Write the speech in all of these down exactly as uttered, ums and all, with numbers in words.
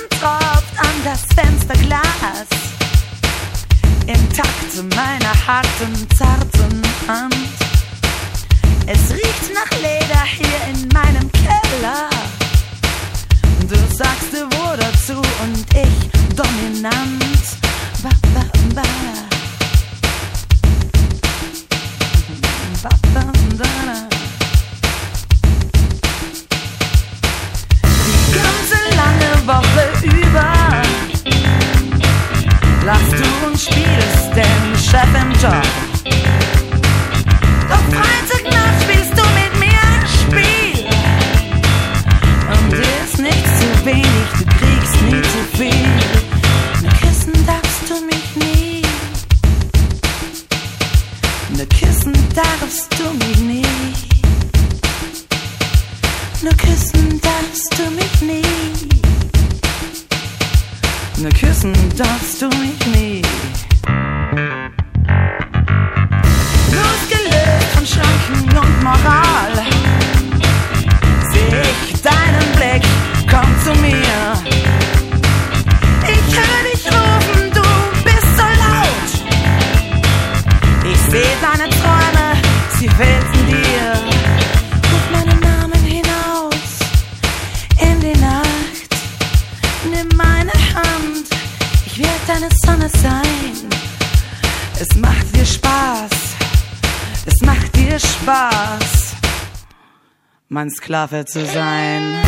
tropft an das Fensterglas. Im Takt zu meiner harten, zarten Hand. Es riecht nach Leder hier in meinem Keller. Du sagst du wo dazu und ich dominant. Ba, ba, ba. Ba, ba, ba. Die ganze lange Woche über lachst du und spielst den Chef im Job. Doch Freitagnacht spielst du mit mir ein Spiel. Und dir ist nichts zu wenig, du kriegst nie zu viel. Nur küssen darfst du mich nie. Nur küssen darfst du mich nie. Nur küssen darfst du mich nie. Nur küssen darfst du mich nie. Losgelöst von Schranken und Moral seh ich deinen Blick, komm zu mir. Ich höre dich rufen, du bist so laut. Ich seh deine Träume, sie fehlten dir. Ruf meinen Namen hinaus in die Nacht. Nimm meine Hand, ich werde deine Sonne sein. Es macht dir Spaß, es macht dir Spaß, mein Sklave zu sein.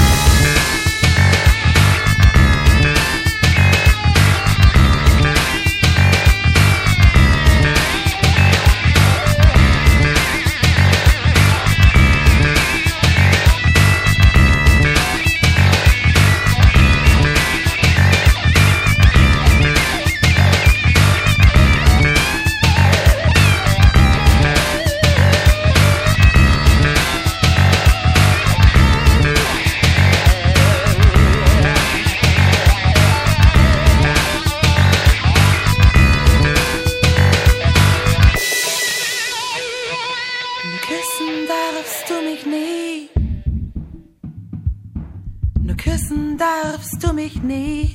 Nur küssen darfst du mich nie.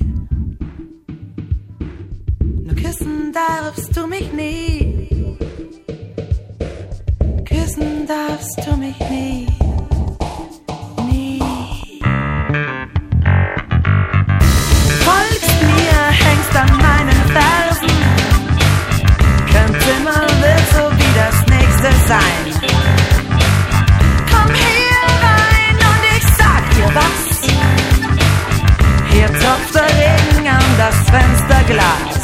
Nur küssen darfst du mich nie. Küssen darfst du mich nie. Nie. Folgst mir, hängst an meinen Fersen. Könnte immer wird so wie das nächste sein. Komm hier rein und ich sag dir was. Hier tropft der Regen an das Fensterglas.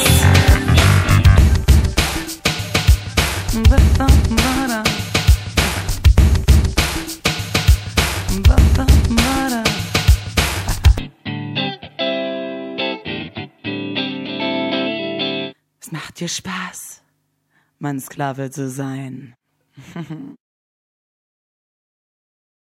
Es macht dir Spaß, mein Sklave zu sein.